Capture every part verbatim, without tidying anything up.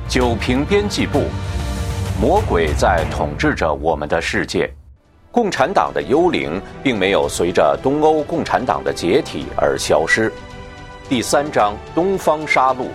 九平编辑部，魔鬼在统治着我们的世界。共产党的幽灵并没有随着东欧共产党的解体而消失。第三章：东方杀戮。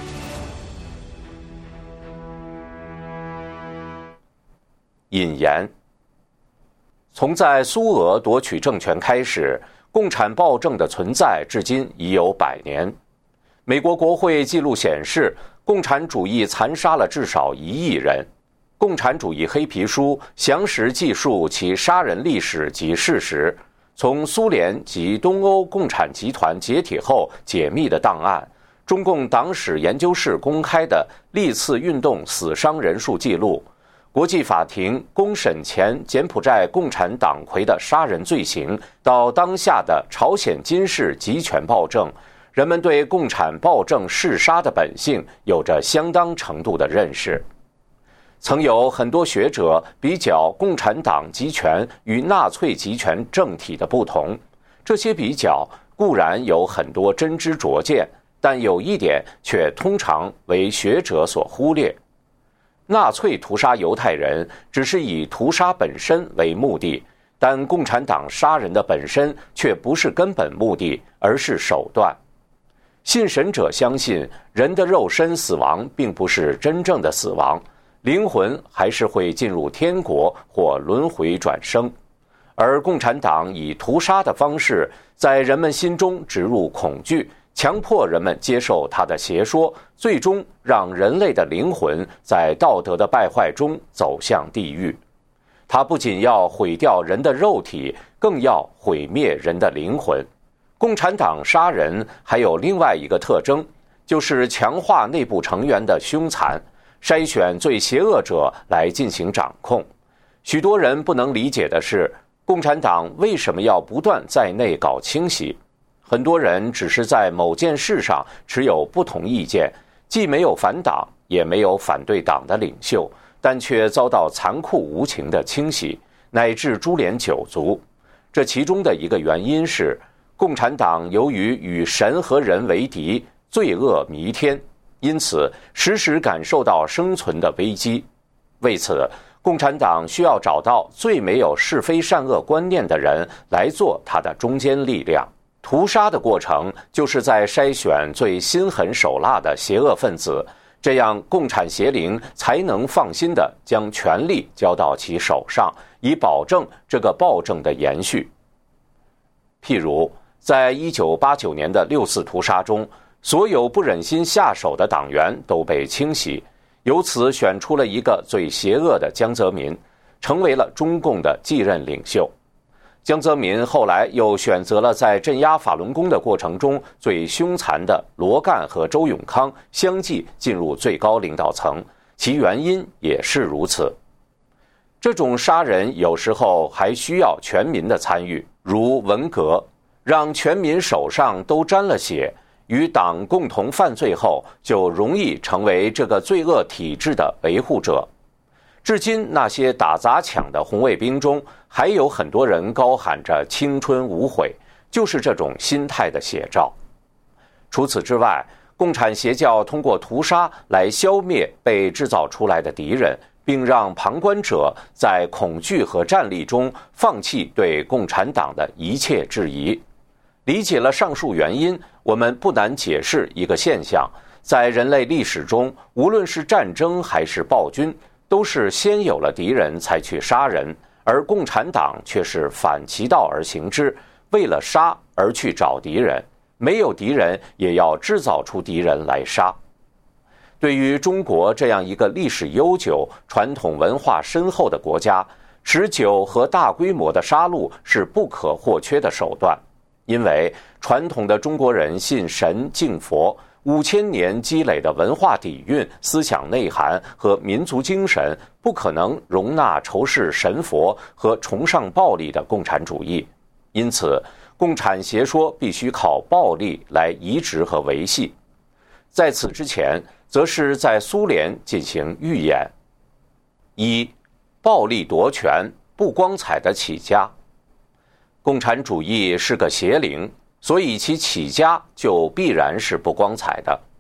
引言：从在苏俄夺取政权开始，共产暴政的存在至今已有百年。美国国会记录显示，共产主义残杀了至少一亿人。共产主义黑皮书详实记述其杀人历史及事实，从苏联及东欧共产集团解体后解密的档案，中共党史研究室公开的历次运动死伤人数记录，国际法庭公审前柬埔寨共产党魁的杀人罪行，到当下的朝鲜金氏集权暴政，人们对共产暴政弑杀的本性有着相当程度的认识。曾有很多学者比较共产党集权与纳粹集权政体的不同，这些比较固然有很多真知灼见，但有一点却通常为学者所忽略。纳粹屠杀犹太人只是以屠杀本身为目的，但共产党杀人的本身却不是根本目的，而是手段。信神者相信，人的肉身死亡并不是真正的死亡，灵魂还是会进入天国或轮回转生，而共产党以屠杀的方式在人们心中植入恐惧，强迫人们接受他的邪说，最终让人类的灵魂在道德的败坏中走向地狱。他不仅要毁掉人的肉体，更要毁灭人的灵魂。共产党杀人还有另外一个特征，就是强化内部成员的凶残，筛选最邪恶者来进行掌控。许多人不能理解的是，共产党为什么要不断在内搞清洗？很多人只是在某件事上持有不同意见，既没有反党，也没有反对党的领袖，但却遭到残酷无情的清洗，乃至株连九族。这其中的一个原因是，共产党由于与神和人为敌，罪恶弥天，因此时时感受到生存的危机。为此，共产党需要找到最没有是非善恶观念的人来做他的中坚力量。屠杀的过程就是在筛选最心狠手辣的邪恶分子，这样共产邪灵才能放心地将权力交到其手上，以保证这个暴政的延续。譬如在一九八九年的六四屠杀中，所有不忍心下手的党员都被清洗，由此选出了一个最邪恶的江泽民，成为了中共的继任领袖。江泽民后来又选择了在镇压法轮功的过程中最凶残的罗干和周永康相继进入最高领导层，其原因也是如此。这种杀人有时候还需要全民的参与，如文革，让全民手上都沾了血，与党共同犯罪后，就容易成为这个罪恶体制的维护者。至今，那些打砸抢的红卫兵中，还有很多人高喊着青春无悔，就是这种心态的写照。除此之外，共产邪教通过屠杀来消灭被制造出来的敌人，并让旁观者在恐惧和战栗中放弃对共产党的一切质疑。理解了上述原因，我们不难解释一个现象：在人类历史中，无论是战争还是暴君，都是先有了敌人才去杀人，而共产党却是反其道而行之，为了杀而去找敌人，没有敌人也要制造出敌人来杀。对于中国这样一个历史悠久、传统文化深厚的国家，持久和大规模的杀戮是不可或缺的手段。因为传统的中国人信神敬佛，五千年积累的文化底蕴、思想内涵和民族精神，不可能容纳仇视神佛和崇尚暴力的共产主义。因此，共产邪说必须靠暴力来移植和维系。在此之前，则是在苏联进行预演。一、暴力夺权，不光彩的起家。共产主义是个邪灵，所以其起家就必然是不光彩的。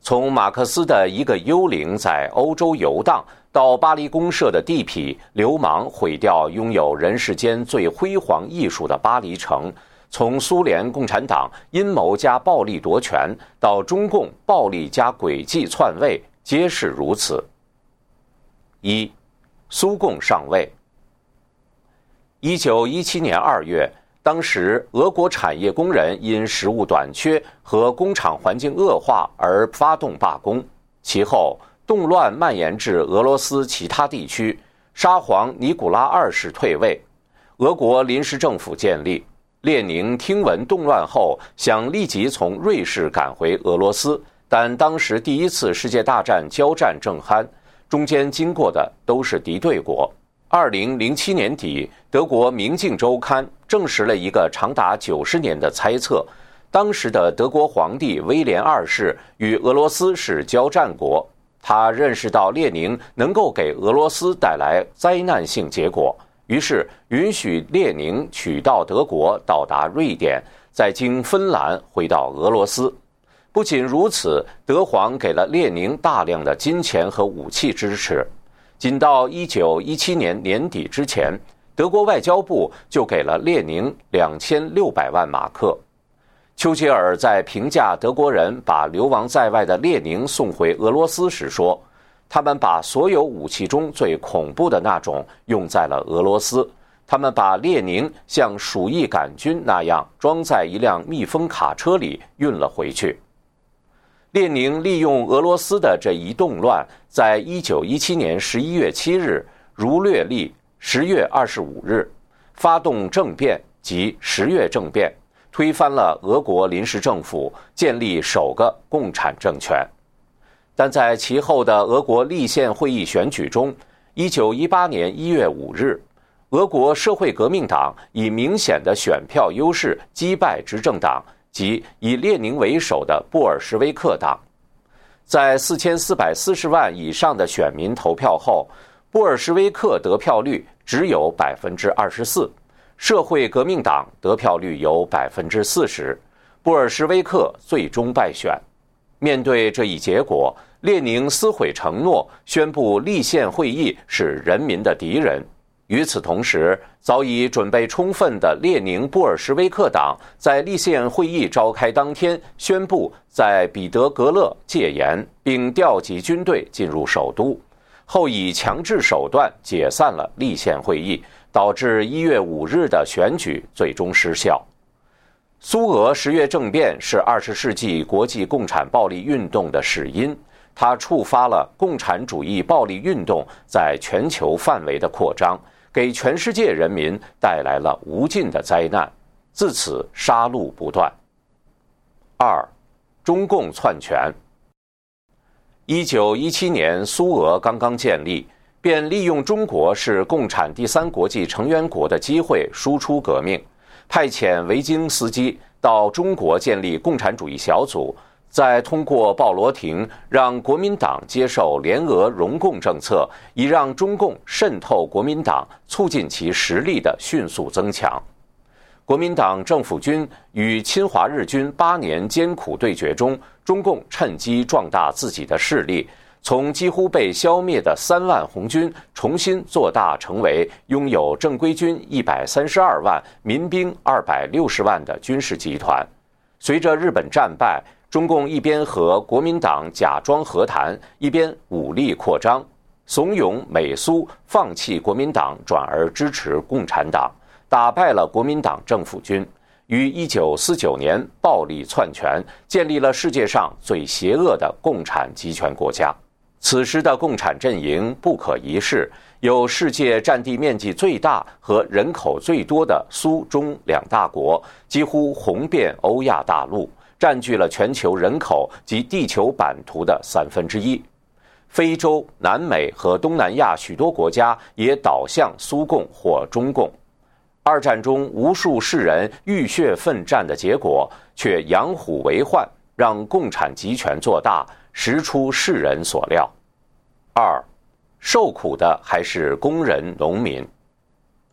从马克思的一个幽灵在欧洲游荡，到巴黎公社的地痞流氓毁掉拥有人世间最辉煌艺术的巴黎城，从苏联共产党阴谋加暴力夺权，到中共暴力加诡计篡位，皆是如此。一、苏共上位。一九一七年二月，当时俄国产业工人因食物短缺和工厂环境恶化而发动罢工，其后动乱蔓延至俄罗斯其他地区，沙皇尼古拉二世退位，俄国临时政府建立。列宁听闻动乱后，想立即从瑞士赶回俄罗斯，但当时第一次世界大战交战正酣，中间经过的都是敌对国。二零零七年底，德国《明镜周刊》证实了一个长达九十年的猜测：当时的德国皇帝威廉二世与俄罗斯是交战国。他认识到列宁能够给俄罗斯带来灾难性结果，于是允许列宁取道德国，到达瑞典，再经芬兰回到俄罗斯。不仅如此，德皇给了列宁大量的金钱和武器支持。仅到一九一七年年底之前，德国外交部就给了列宁两千六百万马克。丘吉尔在评价德国人把流亡在外的列宁送回俄罗斯时说，他们把所有武器中最恐怖的那种用在了俄罗斯，他们把列宁像鼠疫杆菌那样装在一辆密封卡车里运了回去。列宁利用俄罗斯的这一动乱，在一九一七年十一月七日如略历十月二十五日发动政变，即十月政变，推翻了俄国临时政府，建立首个共产政权。但在其后的俄国立宪会议选举中，一九一八年一月五日，俄国社会革命党以明显的选票优势击败执政党及以列宁为首的布尔什维克党。在四千四百四十万以上的选民投票后，布尔什维克得票率只有百分之二十四，社会革命党得票率有百分之四十，布尔什维克最终败选。面对这一结果，列宁撕毁承诺，宣布立宪会议是人民的敌人。与此同时，早已准备充分的列宁布尔什维克党在立宪会议召开当天宣布在彼得格勒戒严，并调集军队进入首都，后以强制手段解散了立宪会议，导致一月五日的选举最终失效。苏俄十月政变是二十世纪国际共产暴力运动的始因，它触发了共产主义暴力运动在全球范围的扩张，给全世界人民带来了无尽的灾难，自此杀戮不断。二、中共篡权。一九一七年，苏俄刚刚建立，便利用中国是共产第三国际成员国的机会输出革命，派遣维京斯基到中国建立共产主义小组，再通过鲍罗廷让国民党接受联俄容共政策，以让中共渗透国民党，促进其实力的迅速增强。国民党政府军与侵华日军八年艰苦对决中，中共趁机壮大自己的势力，从几乎被消灭的三万红军重新做大，成为拥有正规军一百三十二万、民兵二百六十万的军事集团。随着日本战败，中共一边和国民党假装和谈，一边武力扩张，怂恿美苏放弃国民党，转而支持共产党，打败了国民党政府军，于一九四九年暴力篡权，建立了世界上最邪恶的共产集权国家。此时的共产阵营不可一世，有世界占地面积最大和人口最多的苏中两大国，几乎红遍欧亚大陆，占据了全球人口及地球版图的三分之一。非洲、南美和东南亚许多国家也倒向苏共或中共。二战中无数世人浴血奋战的结果，却养虎为患，让共产集权做大，实出世人所料。二，受苦的还是工人、农民。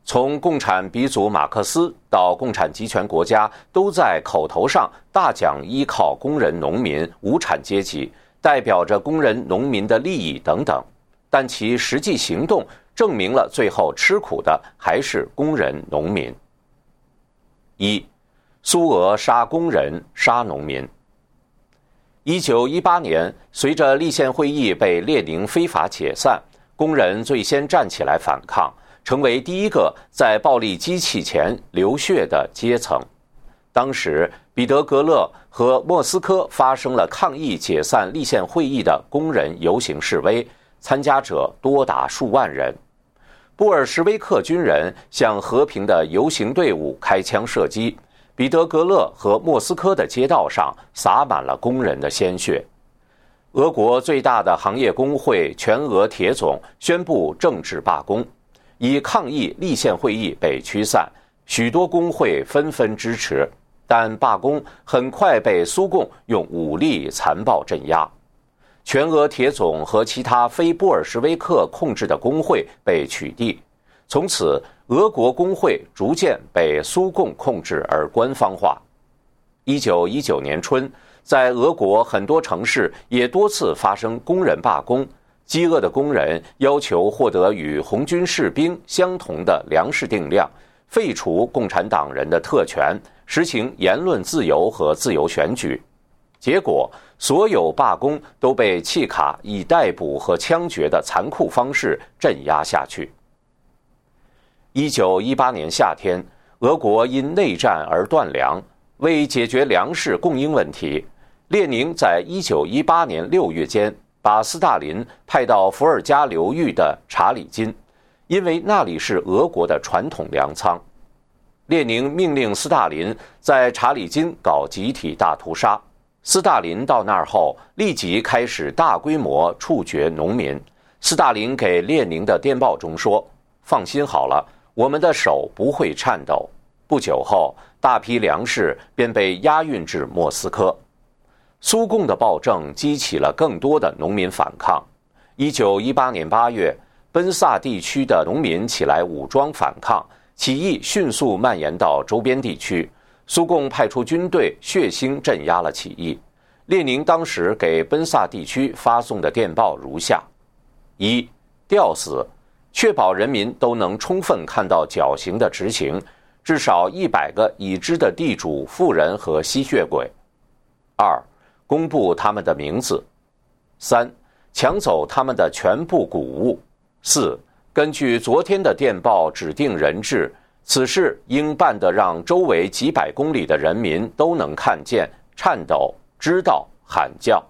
从共产鼻祖马克思到共产集权国家，都在口头上大讲依靠工人、农民、无产阶级，代表着工人、农民的利益等等，但其实际行动证明了最后吃苦的还是工人、农民。一，苏俄杀工人、杀农民。一九一八年，随着立宪会议被列宁非法解散，工人最先站起来反抗，成为第一个在暴力机器前流血的阶层。当时，彼得格勒和莫斯科发生了抗议解散立宪会议的工人游行示威，参加者多达数万人。布尔什维克军人向和平的游行队伍开枪射击，彼得格勒和莫斯科的街道上洒满了工人的鲜血。俄国最大的行业工会全俄铁总宣布政治罢工，以抗议立宪会议被驱散，许多工会纷纷支持，但罢工很快被苏共用武力残暴镇压。全俄铁总和其他非布尔什维克控制的工会被取缔，从此俄国工会逐渐被苏共控制而官方化。一九一九年春，在俄国很多城市也多次发生工人罢工，饥饿的工人要求获得与红军士兵相同的粮食定量，废除共产党人的特权，实行言论自由和自由选举。结果，所有罢工都被契卡以逮捕和枪决的残酷方式镇压下去。一九一八年夏天，俄国因内战而断粮，为解决粮食供应问题，列宁在一九一八年六月间把斯大林派到伏尔加流域的查理金，因为那里是俄国的传统粮仓。列宁命令斯大林在查理金搞集体大屠杀。斯大林到那儿后，立即开始大规模处决农民。斯大林给列宁的电报中说：“放心好了，我们的手不会颤抖。”不久后，大批粮食便被押运至莫斯科。苏共的暴政激起了更多的农民反抗。一九一八年八月，奔萨地区的农民起来武装反抗，起义迅速蔓延到周边地区。苏共派出军队血腥镇压了起义。列宁当时给奔萨地区发送的电报如下：一、吊死，确保人民都能充分看到绞刑的执行，至少一百个已知的地主、富人和吸血鬼。二、公布他们的名字。三、抢走他们的全部谷物。四、根据昨天的电报指定人质，此事应办得让周围几百公里的人民都能看见、颤抖、知道、喊叫。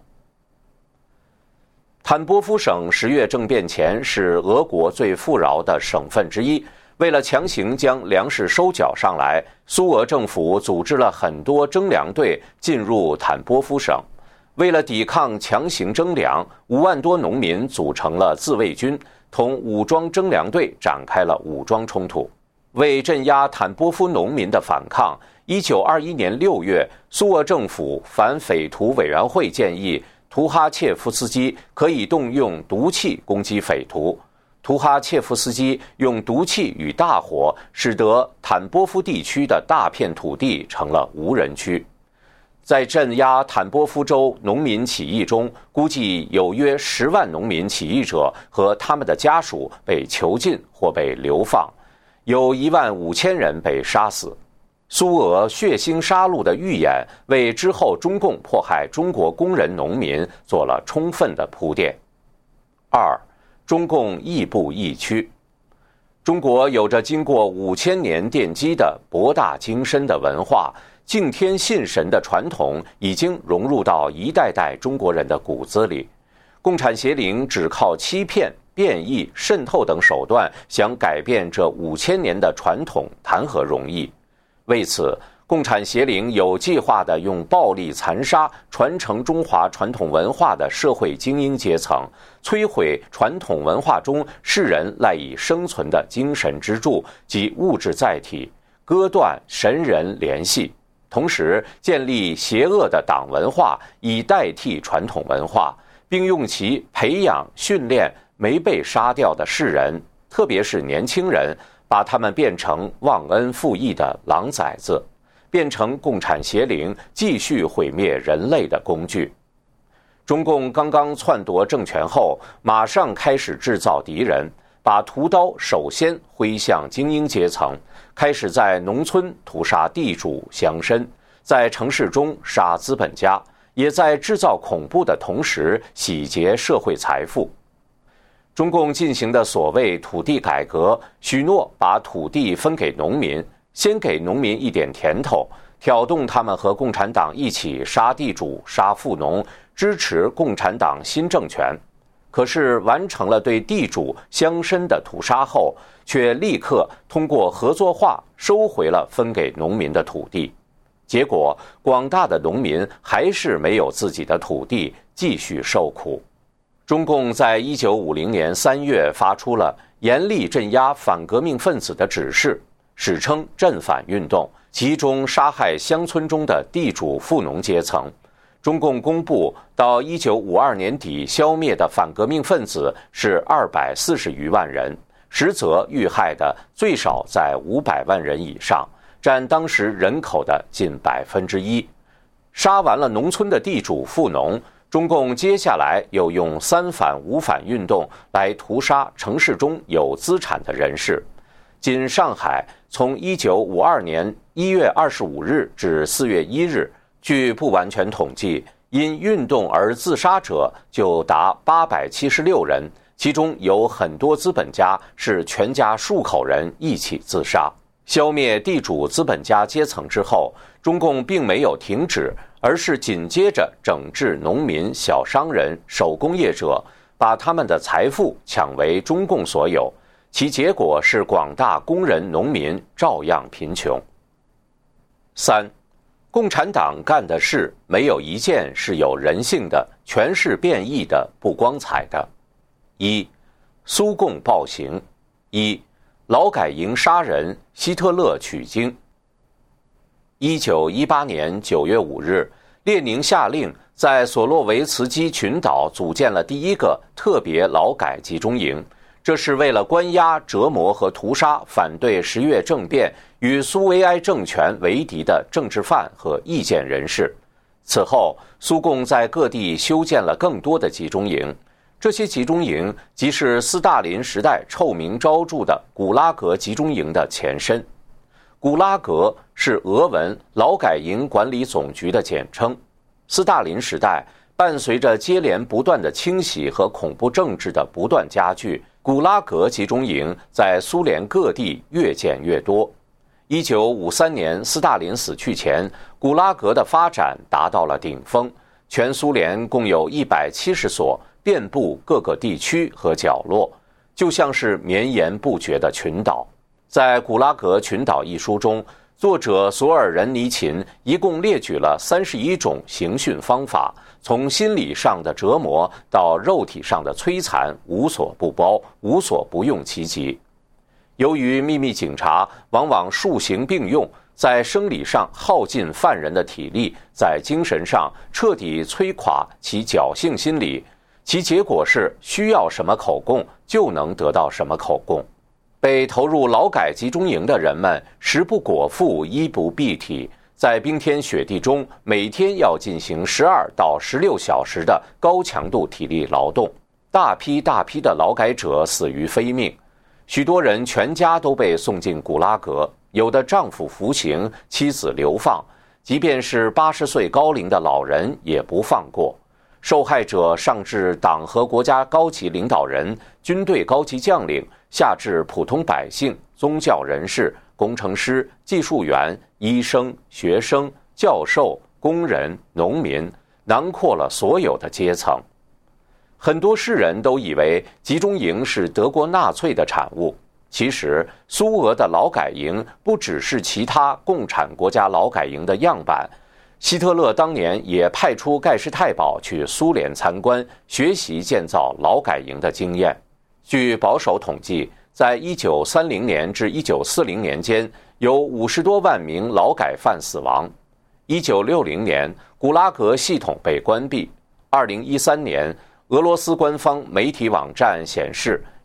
坦波夫省十月政变前是俄国最富饶的省份之一，为了强行将粮食收缴上来，苏俄政府组织了很多征粮队进入坦波夫省。为了抵抗强行征粮，五万多农民组成了自卫军，同武装征粮队展开了武装冲突。为镇压坦波夫农民的反抗，一九二一年六月，苏俄政府反匪徒委员会建议图哈切夫斯基可以动用毒气攻击匪徒。图哈切夫斯基用毒气与大火，使得坦波夫地区的大片土地成了无人区。在镇压坦波夫州农民起义中，估计有约十万农民起义者和他们的家属被囚禁或被流放，有一万五千人被杀死。苏俄血腥杀戮的预演，为之后中共迫害中国工人农民做了充分的铺垫。二、中共亦步亦趋。中国有着经过五千年奠基的博大精深的文化，敬天信神的传统已经融入到一代代中国人的骨子里。共产邪灵只靠欺骗、变异、渗透等手段，想改变这五千年的传统，谈何容易？为此，共产邪灵有计划地用暴力残杀传承中华传统文化的社会精英阶层，摧毁传统文化中世人赖以生存的精神支柱及物质载体，割断神人联系，同时建立邪恶的党文化以代替传统文化，并用其培养训练没被杀掉的世人，特别是年轻人， 把他们变成忘恩负义的狼崽子，变成共产邪灵继续毁灭人类的工具。中共刚刚篡夺政权后，马上开始制造敌人，把屠刀首先挥向精英阶层，开始在农村屠杀地主乡绅，在城市中杀资本家，也在制造恐怖的同时洗劫社会财富。中共进行的所谓土地改革，许诺把土地分给农民，先给农民一点甜头，挑动他们和共产党一起杀地主、杀富农，支持共产党新政权。可是完成了对地主乡绅的屠杀后，却立刻通过合作化收回了分给农民的土地。结果广大的农民还是没有自己的土地，继续受苦。中共在一九五零年三月发出了严厉镇压反革命分子的指示，史称镇反运动，集中杀害乡村中的地主富农阶层。中共公布到一九五二年底消灭的反革命分子是二百四十余万人，实则遇害的最少在五百万人以上，占当时人口的近百分之一。杀完了农村的地主富农，中共接下来又用三反五反运动来屠杀城市中有资产的人士。仅上海从一九五二年一月二十五日至四月一日，据不完全统计，因运动而自杀者就达八百七十六人，其中有很多资本家是全家数口人一起自杀。消灭地主资本家阶层之后，中共并没有停止，而是紧接着整治农民、小商人、手工业者，把他们的财富抢为中共所有，其结果是广大工人、农民照样贫穷。三，共产党干的事没有一件是有人性的，全是变异的、不光彩的。一，苏共暴行。一，劳改营杀人，希特勒取经。一九一八年九月五日，列宁下令在索洛维茨基群岛组建了第一个特别劳改集中营，这是为了关押、折磨和屠杀反对十月政变与苏维埃政权为敌的政治犯和意见人士。此后，苏共在各地修建了更多的集中营，这些集中营即是斯大林时代臭名昭著的古拉格集中营的前身。古拉格是俄文劳改营管理总局的简称。斯大林时代伴随着接连不断的清洗和恐怖政治的不断加剧，古拉格集中营在苏联各地越建越多。一九五三年斯大林死去前，古拉格的发展达到了顶峰，全苏联共有一百七十所，遍布各个地区和角落，就像是绵延不绝的群岛。在《古拉格群岛》一书中，作者索尔仁尼琴一共列举了三十一种刑讯方法，从心理上的折磨到肉体上的摧残，无所不包，无所不用其极。由于秘密警察往往数刑并用，在生理上耗尽犯人的体力，在精神上彻底摧垮其侥幸心理，其结果是需要什么口供就能得到什么口供。被投入劳改集中营的人们食不果腹，衣不蔽体，在冰天雪地中每天要进行十二到十六小时的高强度体力劳动，大批大批的劳改者死于非命，许多人全家都被送进古拉格，有的丈夫服刑，妻子流放，即便是八十岁高龄的老人也不放过。受害者上至党和国家高级领导人、军队高级将领，下至普通百姓、宗教人士、工程师、技术员、医生、学生、教授、工人、农民，囊括了所有的阶层。很多世人都以为集中营是德国纳粹的产物，其实苏俄的劳改营不只是其他共产国家劳改营的样板。希特勒当年也派出盖世太保去苏联参观，学习建造劳改营的经验。据保守统计，在一九三零年至一九四零年间，有五十多万名劳改犯死亡。一九六零年，古拉格系统被关闭。二零一三年，俄罗斯官方媒体网站显示，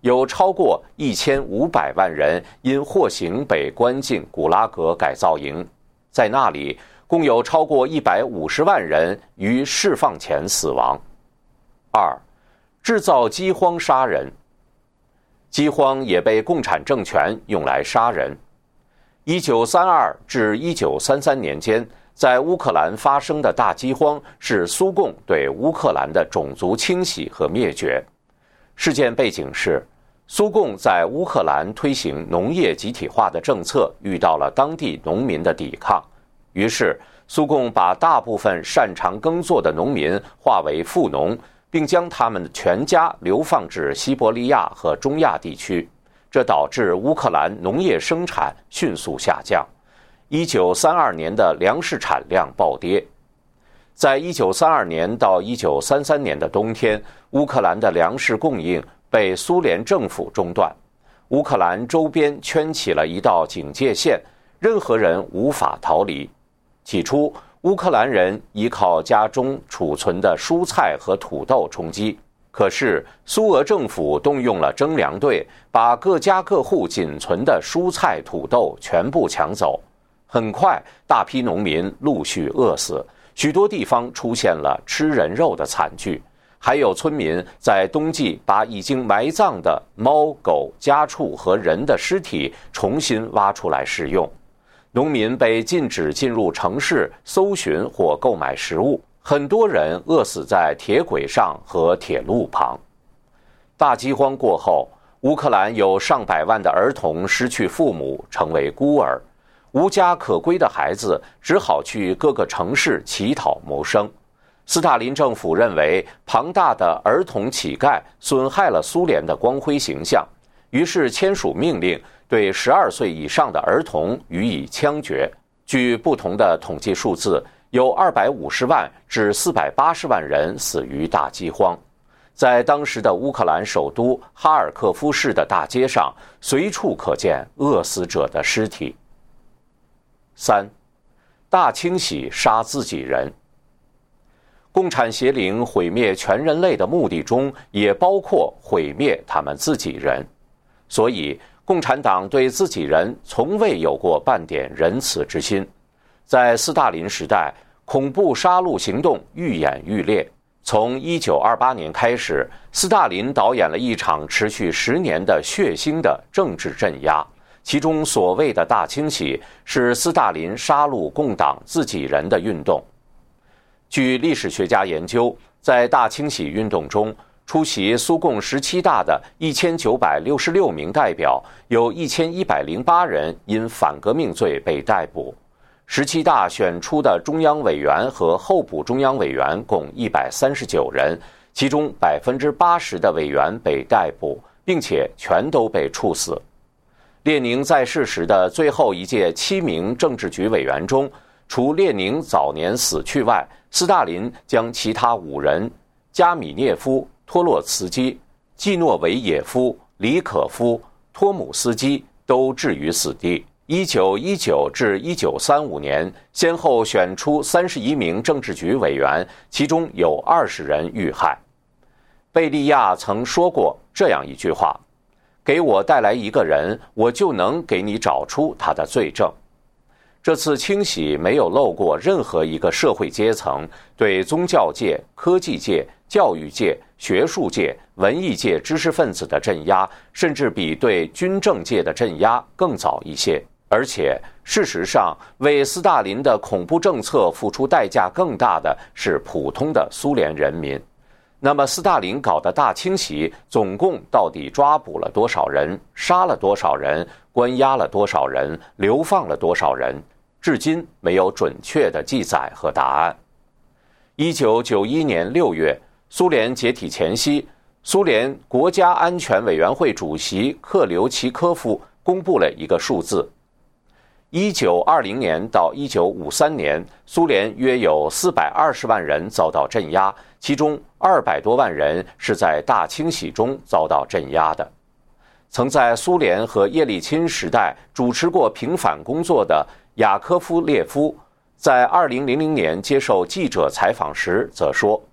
有超过一千五百万人因获刑被关进古拉格改造营，在那里共有超过一百五十万人于释放前死亡。二、制造饥荒杀人。饥荒也被共产政权用来杀人。一九三二至一九三三年间，在乌克兰发生的大饥荒是苏共对乌克兰的种族清洗和灭绝。事件背景是，苏共在乌克兰推行农业集体化的政策，遇到了当地农民的抵抗，于是苏共把大部分擅长耕作的农民划为富农，并将他们的全家流放至西伯利亚和中亚地区，这导致乌克兰农业生产迅速下降。一九三二年的粮食产量暴跌。在一九三二年到一九三三年的冬天，乌克兰的粮食供应被苏联政府中断，乌克兰周边圈起了一道警戒线，任何人无法逃离。起初，乌克兰人依靠家中储存的蔬菜和土豆充饥，可是苏俄政府动用了征粮队，把各家各户仅存的蔬菜土豆全部抢走。很快，大批农民陆续饿死，许多地方出现了吃人肉的惨剧，还有村民在冬季把已经埋葬的猫、狗、家畜和人的尸体重新挖出来食用。农民被禁止进入城市搜寻或购买食物，很多人饿死在铁轨上和铁路旁。大饥荒过后，乌克兰有上百万的儿童失去父母，成为孤儿，无家可归的孩子只好去各个城市乞讨谋生。斯大林政府认为庞大的儿童乞丐损害了苏联的光辉形象，于是签署命令，对十二岁以上的儿童予以枪决。据不同的统计数字，有二百五十万至四百八十万人死于大饥荒。在当时的乌克兰首都哈尔科夫市的大街上，随处可见饿死者的尸体。三、大清洗杀自己人。共产邪灵毁灭全人类的目的中，也包括毁灭他们自己人。所以，共产党对自己人从未有过半点仁慈之心。在斯大林时代，恐怖杀戮行动愈演愈烈。从一九二八年开始，斯大林导演了一场持续十年的血腥的政治镇压，其中所谓的大清洗是斯大林杀戮共党自己人的运动。据历史学家研究，在大清洗运动中，出席苏共十七大的一千九百六十六名代表，有一千一百零八人因反革命罪被逮捕。十七大选出的中央委员和候补中央委员共一百三十九人，其中百分之八十的委员被逮捕，并且全都被处死。列宁在世时的最后一届七名政治局委员中，除列宁早年死去外，斯大林将其他五人加米涅夫、托洛茨基、季诺维也夫、李可夫、托姆斯基都置于死地。一九一九至一九三五年，先后选出三十一名政治局委员，其中有二十人遇害。贝利亚曾说过这样一句话：给我带来一个人，我就能给你找出他的罪证。这次清洗没有漏过任何一个社会阶层，对宗教界、科技界、教育界、学术界、文艺界知识分子的镇压，甚至比对军政界的镇压更早一些。而且，事实上，为斯大林的恐怖政策付出代价更大的是普通的苏联人民。那么，斯大林搞的大清洗总共到底抓捕了多少人，杀了多少人，关押了多少人，流放了多少人？至今没有准确的记载和答案。一九九一年六月，苏联解体前夕，苏联国家安全委员会主席克留奇科夫公布了一个数字：一九二零年到一九五三年，苏联约有四百二十万人遭到镇压，其中二百多万人是在大清洗中遭到镇压的。曾在苏联和叶利钦时代主持过平反工作的雅科夫列夫，在二零零零年接受记者采访时则说，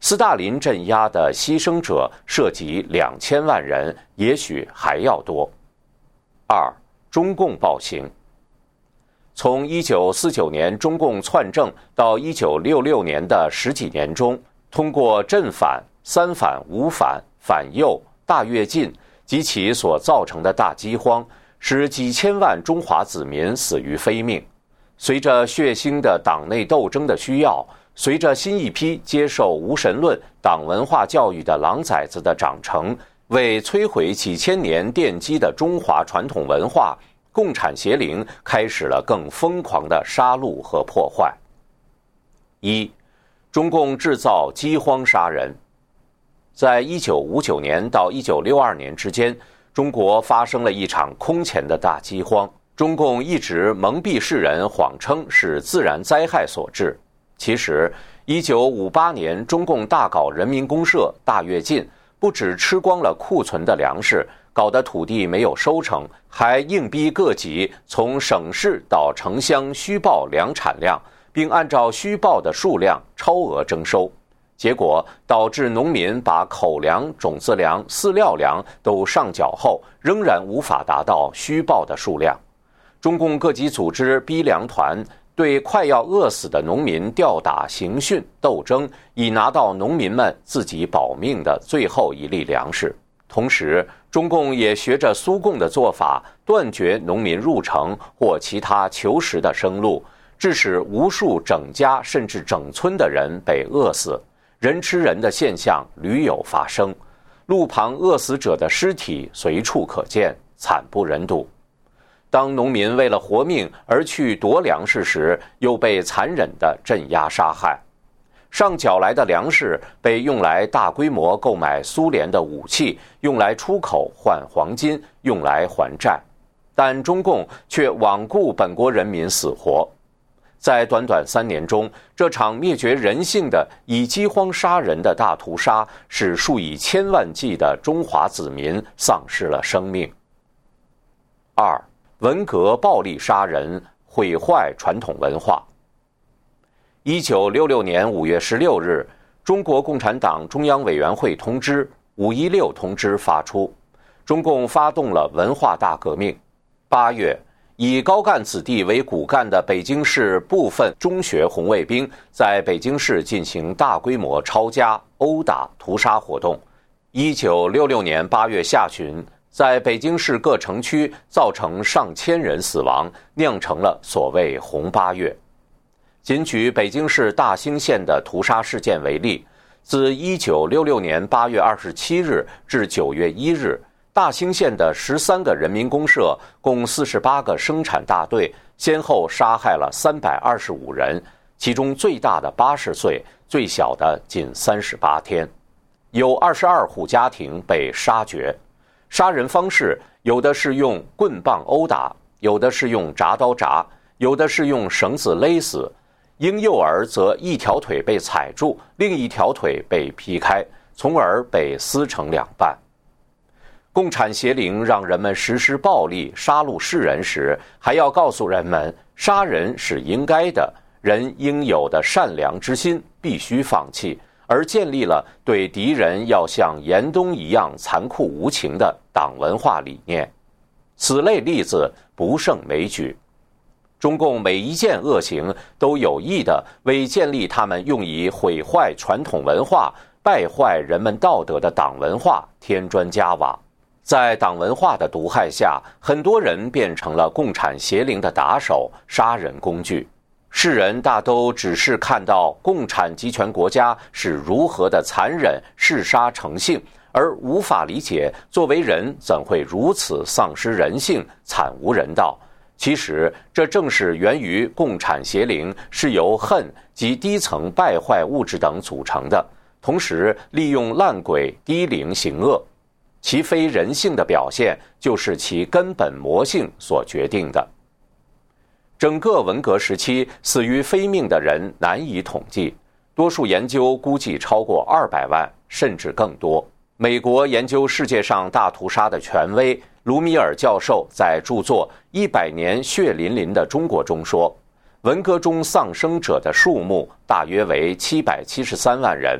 斯大林镇压的牺牲者涉及两千万人，也许还要多。二、中共暴行。从一九四九年中共篡政到一九六六年的十几年中，通过镇反、三反、五反、反右、大跃进及其所造成的大饥荒，使几千万中华子民死于非命。随着血腥的党内斗争的需要，随着新一批接受无神论党文化教育的狼崽子的长成，为摧毁几千年奠基的中华传统文化，共产邪灵开始了更疯狂的杀戮和破坏。一、中共制造饥荒杀人。在一九五九年到一九六二年之间，中国发生了一场空前的大饥荒。中共一直蒙蔽世人，谎称是自然灾害所致。其实，一九五八年中共大搞人民公社、大跃进，不只吃光了库存的粮食，搞得土地没有收成，还硬逼各级从省市到城乡虚报粮产量，并按照虚报的数量超额征收。结果导致农民把口粮、种子粮、饲料粮都上缴后，仍然无法达到虚报的数量。中共各级组织逼粮团对快要饿死的农民吊打、刑讯、斗争，以拿到农民们自己保命的最后一粒粮食。同时，中共也学着苏共的做法，断绝农民入城或其他求食的生路，致使无数整家甚至整村的人被饿死，人吃人的现象屡有发生，路旁饿死者的尸体随处可见，惨不忍睹。当农民为了活命而去夺粮食时，又被残忍地镇压杀害。上缴来的粮食被用来大规模购买苏联的武器，用来出口换黄金，用来还债。但中共却罔顾本国人民死活。在短短三年中，这场灭绝人性的以饥荒杀人的大屠杀，使数以千万计的中华子民丧失了生命。二、文革暴力杀人，毁坏传统文化。一九六六年五月十六日，中国共产党中央委员会通知“五一六”通知发出，中共发动了文化大革命。八月，以高干子弟为骨干的北京市部分中学红卫兵在北京市进行大规模抄家、殴打、屠杀活动。一九六六年八月下旬，在北京市各城区造成上千人死亡，酿成了所谓“红八月”。仅举北京市大兴县的屠杀事件为例，自一九六六年八月二十七日至九月一日，大兴县的十三个人民公社共四十八个生产大队，先后杀害了三百二十五人，其中最大的八十岁，最小的仅三十八天，有二十二户家庭被杀绝。杀人方式有的是用棍棒殴打，有的是用铡刀铡，有的是用绳子勒死。婴幼儿则一条腿被踩住，另一条腿被劈开，从而被撕成两半。共产邪灵让人们实施暴力杀戮世人时，还要告诉人们杀人是应该的，人应有的善良之心必须放弃，而建立了对敌人要像严冬一样残酷无情的党文化理念。此类例子不胜枚举。中共每一件恶行都有意地为建立他们用以毁坏传统文化、败坏人们道德的党文化添砖加瓦。在党文化的毒害下，很多人变成了共产邪灵的打手、杀人工具。世人大都只是看到共产集权国家是如何的残忍、嗜杀成性，而无法理解作为人怎会如此丧失人性、惨无人道。其实，这正是源于共产邪灵是由恨及低层败坏物质等组成的，同时利用烂鬼、低灵行恶。其非人性的表现，就是其根本魔性所决定的。整个文革时期死于非命的人难以统计，多数研究估计超过二百万，甚至更多。美国研究世界上大屠杀的权威卢米尔教授在著作《一百年血淋淋的中国》中说，文革中丧生者的数目大约为七百七十三万人。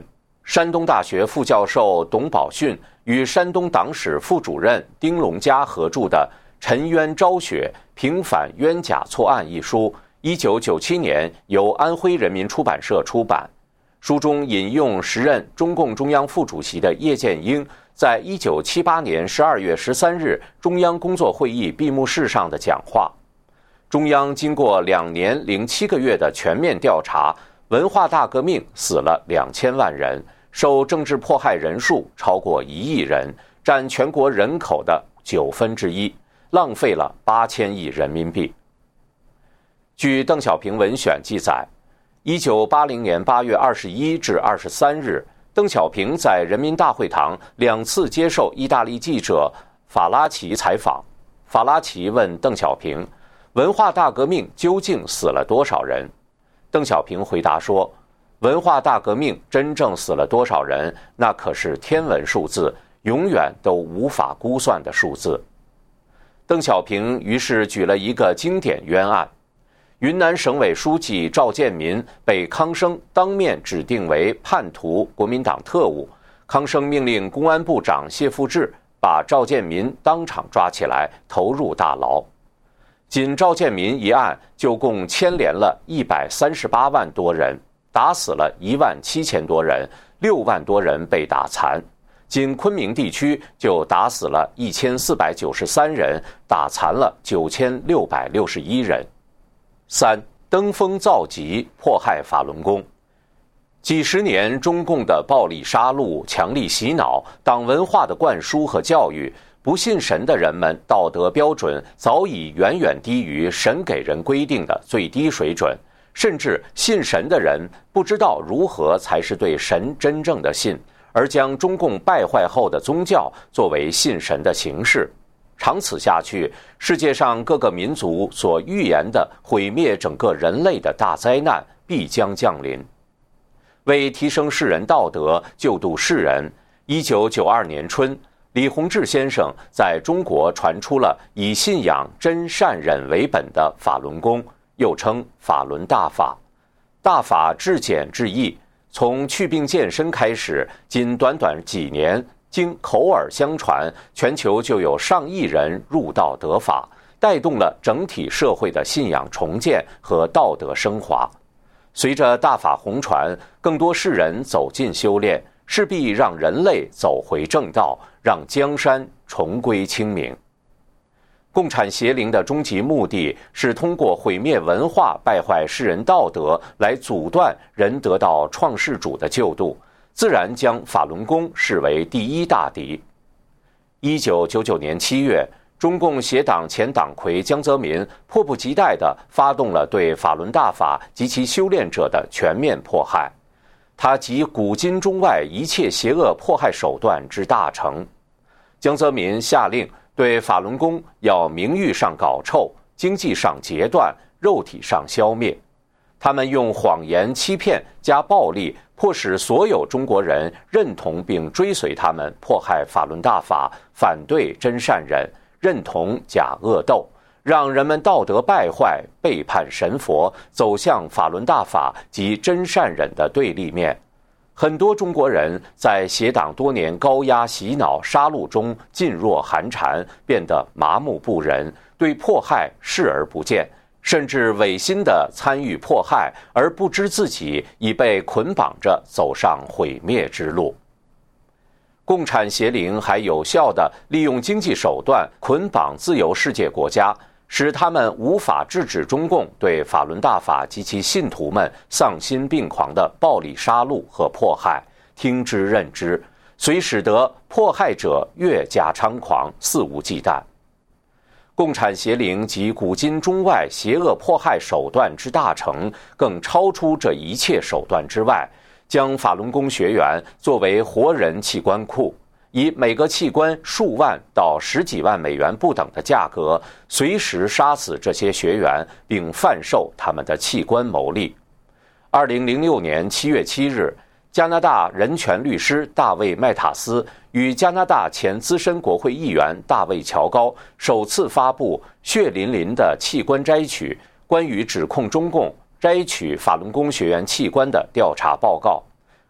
山东大学副教授董宝训与山东党史副主任丁龙嘉合著的《沉冤昭雪：平反冤假错案》一书，一九九七年由安徽人民出版社出版。书中引用时任中共中央副主席的叶剑英在一九七八年十二月十三日中央工作会议闭幕式上的讲话。中央经过两年零七个月的全面调查，文化大革命死了两千万人，受政治迫害人数超过一亿人，占全国人口的九分之一，浪费了八千亿人民币。据邓小平文选记载，一九八零年八月二十一至二十三日，邓小平在人民大会堂两次接受意大利记者法拉奇采访。法拉奇问邓小平，文化大革命究竟死了多少人？邓小平回答说，文化大革命真正死了多少人，那可是天文数字，永远都无法估算的数字。邓小平于是举了一个经典冤案。云南省委书记赵建民被康生当面指定为叛徒国民党特务，康生命令公安部长谢富治把赵建民当场抓起来投入大牢。仅赵建民一案就共牵连了一百三十八万多人，打死了一万七千多人，六万多人被打残。仅昆明地区就打死了一千四百九十三人，打残了九千六百六十一人。三、登峰造极，迫害法轮功。几十年中共的暴力杀戮、强力洗脑、党文化的灌输和教育，不信神的人们道德标准早已远远低于神给人规定的最低水准，甚至信神的人不知道如何才是对神真正的信，而将中共败坏后的宗教作为信神的形式。长此下去，世界上各个民族所预言的毁灭整个人类的大灾难必将降临。为提升世人道德，救度世人，一九九二年春，李洪志先生在中国传出了以信仰真善忍为本的法轮功，又称法轮大法。大法至简至易，从祛病健身开始，仅短短几年，经口耳相传，全球就有上亿人入道得法，带动了整体社会的信仰重建和道德升华。随着大法红传，更多世人走进修炼，势必让人类走回正道，让江山重归清明。共产邪灵的终极目的是通过毁灭文化、败坏世人道德，来阻断人得到创世主的救度，自然将法轮功视为第一大敌。一九九九年七月，中共协党前党魁江泽民迫不及待地发动了对法轮大法及其修炼者的全面迫害，他集古今中外一切邪恶迫害手段之大成。江泽民下令对法轮功要名誉上搞臭，经济上截断，肉体上消灭。他们用谎言欺骗加暴力，迫使所有中国人认同并追随他们，迫害法轮大法，反对真善忍，认同假恶斗，让人们道德败坏，背叛神佛，走向法轮大法及真善忍的对立面。很多中国人在邪党多年高压洗脑杀戮中噤若寒蝉，变得麻木不仁，对迫害视而不见，甚至违心地参与迫害，而不知自己已被捆绑着走上毁灭之路。共产邪灵还有效地利用经济手段捆绑自由世界国家，使他们无法制止中共对法轮大法及其信徒们丧心病狂的暴力杀戮和迫害，听之任之，虽使得迫害者越加猖狂，肆无忌惮。共产邪灵及古今中外邪恶迫害手段之大成，更超出这一切手段之外，将法轮功学员作为活人器官库，以每个器官数万到十几万美元不等的价格，随时杀死这些学员，并贩售他们的器官牟利。二零零六年七月七日，加拿大人权律师大卫·麦塔斯与加拿大前资深国会议员大卫·乔高首次发布血淋淋的器官摘取关于指控中共摘取法轮功学员器官的调查报告。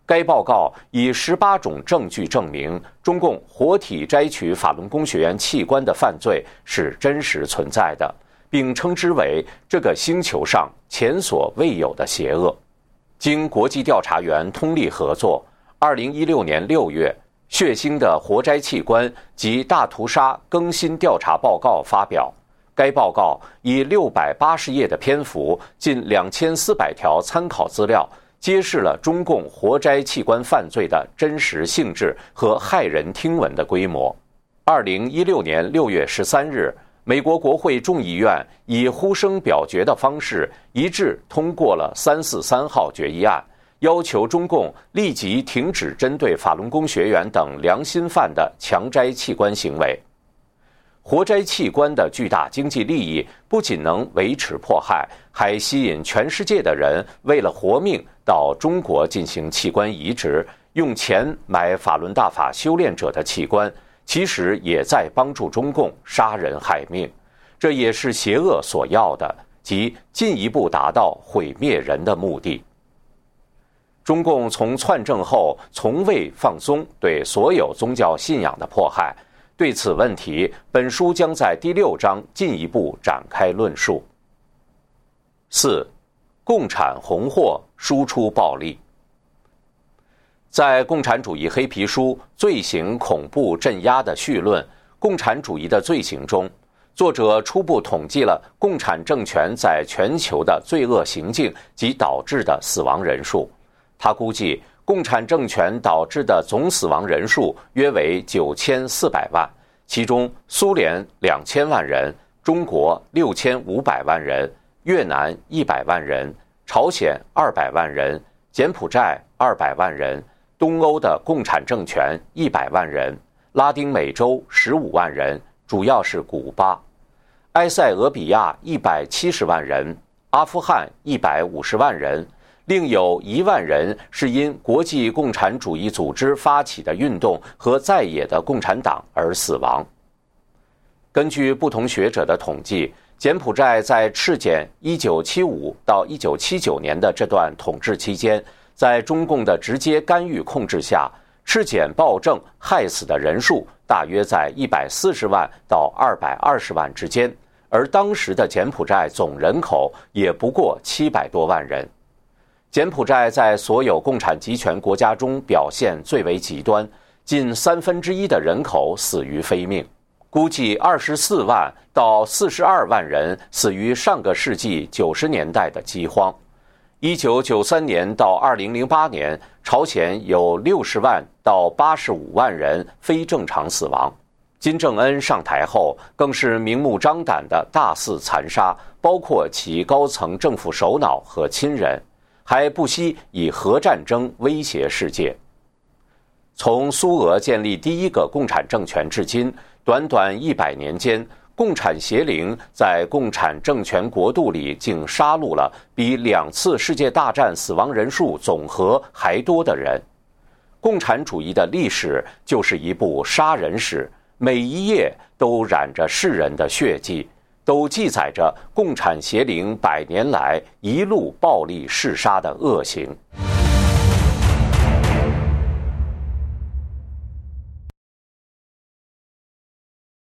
该报告以十八种证据证明，中共活体摘取法轮功学员器官的犯罪是真实存在的，并称之为这个星球上前所未有的邪恶。经国际调查员通力合作，二零一六年六月，血腥的活摘器官及大屠杀更新调查报告发表。该报告以六百八十页的篇幅，近两千四百条参考资料，揭示了中共活摘器官犯罪的真实性质和骇人听闻的规模。二零一六年六月十三日，美国国会众议院以呼声表决的方式一致通过了三四三号决议案，要求中共立即停止针对法轮功学员等良心犯的强摘器官行为。活摘器官的巨大经济利益不仅能维持迫害，还吸引全世界的人为了活命到中国进行器官移植，用钱买法轮大法修炼者的器官，其实也在帮助中共杀人害命。这也是邪恶所要的，即进一步达到毁灭人的目的。中共从篡政后从未放松对所有宗教信仰的迫害。对此问题，本书将在第六章进一步展开论述。四、共产红货输出暴力。在《共产主义黑皮书：罪行、恐怖、镇压》的序论《共产主义的罪行》中，作者初步统计了共产政权在全球的罪恶行径及导致的死亡人数。他估计，共产政权导致的总死亡人数约为九千四百万，其中苏联两千万人，中国六千五百万人，越南一百万人，朝鲜二百万人，柬埔寨二百万人，东欧的共产政权一百万人，拉丁美洲十五万人，主要是古巴，埃塞俄比亚一百七十万人，阿富汗一百五十万人。另有一万人是因国际共产主义组织发起的运动和在野的共产党而死亡。根据不同学者的统计，柬埔寨在赤柬一九七五到一九七九年的这段统治期间，在中共的直接干预控制下，赤柬暴政害死的人数大约在一百四十万到二百二十万之间，而当时的柬埔寨总人口也不过七百多万人。柬埔寨在所有共产集权国家中表现最为极端，近三分之一的人口死于非命，估计二十四万到四十二万人死于上个世纪九十年代的饥荒。一九九三年到二零零八年，朝鲜有六十万到八十五万人非正常死亡。金正恩上台后，更是明目张胆的大肆残杀，包括其高层政府首脑和亲人。还不惜以核战争威胁世界。从苏俄建立第一个共产政权至今，短短一百年间，共产邪灵在共产政权国度里竟杀戮了比两次世界大战死亡人数总和还多的人。共产主义的历史就是一部杀人史，每一页都染着世人的血迹，都记载着共产邪灵百年来一路暴力弑杀的恶行。